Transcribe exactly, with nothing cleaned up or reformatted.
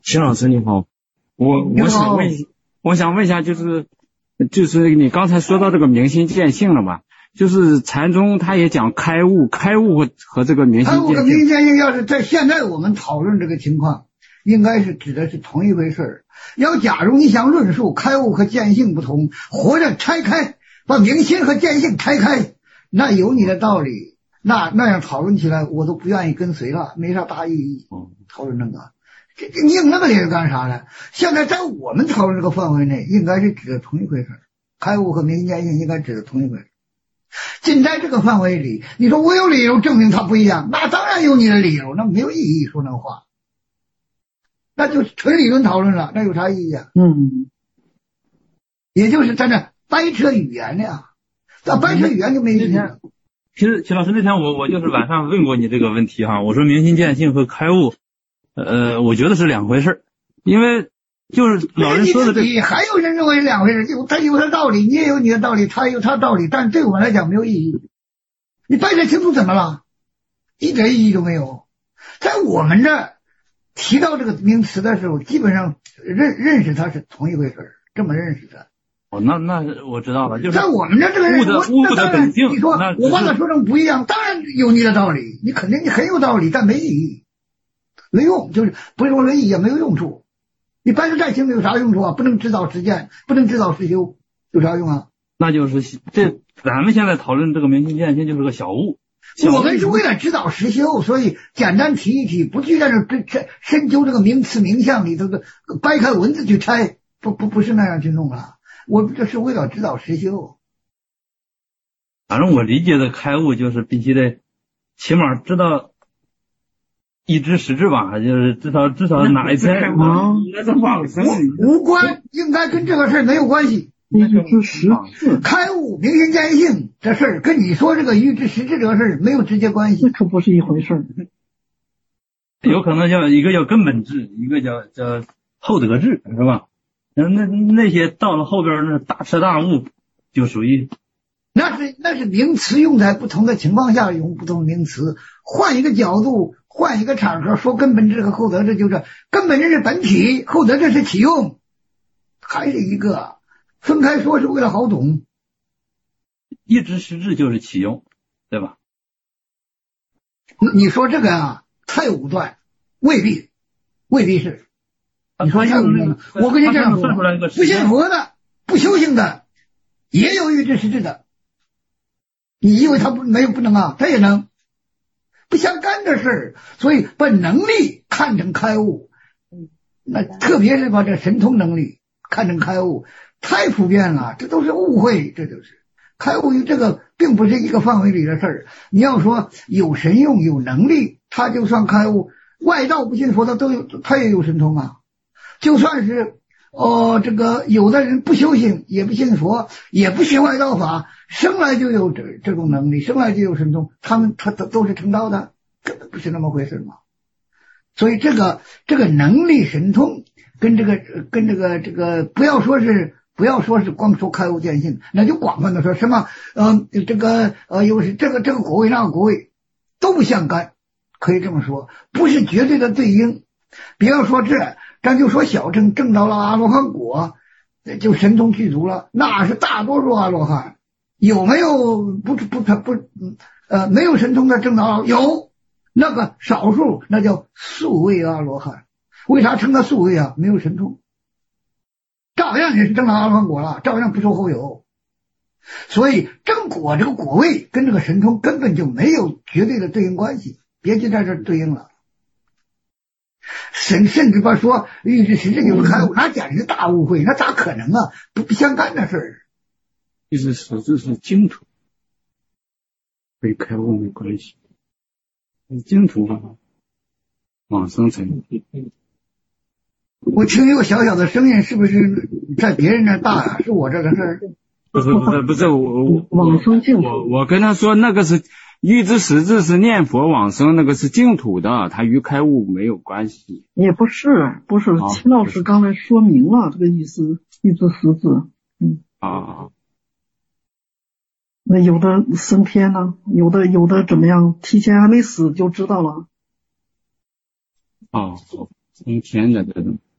秦老师你好，我我想问一，我想问一下，就是就是你刚才说到这个明心见性了嘛？就是禅宗他也讲开悟，开悟和和这个明心见性。 开悟和明心见性，要是在现在我们讨论这个情况，应该是指的是同一回事儿。要假如你想论述开悟和见性不同，或者拆开，把明心和见性拆开，那有你的道理，那那样讨论起来我都不愿意跟随了，没啥大意义。讨论那个，这这你用那个理由干啥呢？现在在我们讨论这个范围内，应该是指的同一回事儿，开悟和明心见性应该指的同一回事。仅在这个范围里，你说我有理由证明它不一样，那当然有你的理由，那没有意义说那话，那就纯理论讨论了，那有啥意义啊？ 嗯， 也就是在那掰扯语言呀，那掰扯语言就没意义了。 其实齐老师那天我我就是晚上问过你这个问题哈，我说明心见性和开悟，呃，我觉得是两回事，因为就是老人说的这， 你还有人认为是两回事，有他有他的道理，你也有你的道理，他有他的道理，但对我们来讲没有意义。你掰扯清楚怎么了？一点意义都没有。在我们这提到这个名词的时候，基本上认认识它是同一回事，这么认识的。 哦，那那我知道了，就是在我们这这个人， 悟的悟的本性。 你说我把它说成不一样，当然有你的道理，你肯定你很有道理，但没意义，没用，就是不是说没意义，也没有用处。你掰扯再清楚有啥用处啊？不能指导实践，不能指导实修，有啥用啊？ 那就是这咱们现在讨论这个明心见性就是个小悟。 我们是为了指导实修，所以简单提一提，不去在这这深究这个名词名相里头的掰开文字去拆，不不不是那样去弄了。我这是为了指导实修。 反正我理解的开悟就是必须得起码知道一知十智吧，就是至少至少哪一天那是往生无关，应该跟这个事儿没有关系。 一知十智开悟明心见性这事儿跟你说这个欲知实质这个事儿没有直接关系， 那可不是一回事儿。 有可能叫一个叫根本智，一个叫叫后得智，是吧？那那那些到了后边那大彻大悟，就属于那是那是名词用在不同的情况下用不同的名词，换一个角度，换一个场合说根本智和后得智，就是根本智是本体，后得智是启用，还是一个。分开说是为了好懂， 一知实质就是启用，对吧？ 你说这个啊太武断，未必未必是。你说太武断了，我跟你这样说，不信佛的不修行的也有预知实质的，你以为他不没有不能啊？他也能，不相干的事儿，所以把能力看成开悟，那特别是把这神通能力看成开悟。太普遍了，这都是误会，这就是开悟这个并不是一个范围里的事儿。你要说有神用有能力，他就算开悟。外道不信佛的都有，他也有神通啊。就算是哦，这个有的人不修行，也不信佛，也不信外道法，生来就有这这种能力，生来就有神通，他们他都都是成道的，根本不是那么回事嘛。所以这个这个能力神通跟这个跟这个这个不要说是。不要说是光说开悟见性，那就广泛的说什么呃这个呃又是这个这个果位那个果位都不相干，可以这么说，不是绝对的对应。比方说这咱就说小乘证到了阿罗汉果，就神通具足了，那是大多数阿罗汉。有没有不不不不呃没有神通的证到有，那个少数那叫素位阿罗汉。为啥称他素位啊？没有神通。照样也是正常阿罗汉果了，照样不受后有。所以正果这个果位跟这个神通根本就没有绝对的对应关系，别去在这对应了。甚甚至把说预知实质就是开悟，那简直是大误会，那咋可能啊？不不相干的事儿。 预知实质是净土，跟开悟没关系。净土啊，往生成。 我听一个小小的声音，是不是在别人那大啊？是我这个事儿？ 不是不是不是我往生净土。 我我跟他说那个是预知实质是念佛往生，那个是净土的，它与开悟没有关系。 也不是不是，齐老师刚才说明了这个意思，预知实质。嗯啊， 那有的升天呢，有的有的怎么样，提前还没死就知道了。 哦。 通天的这种。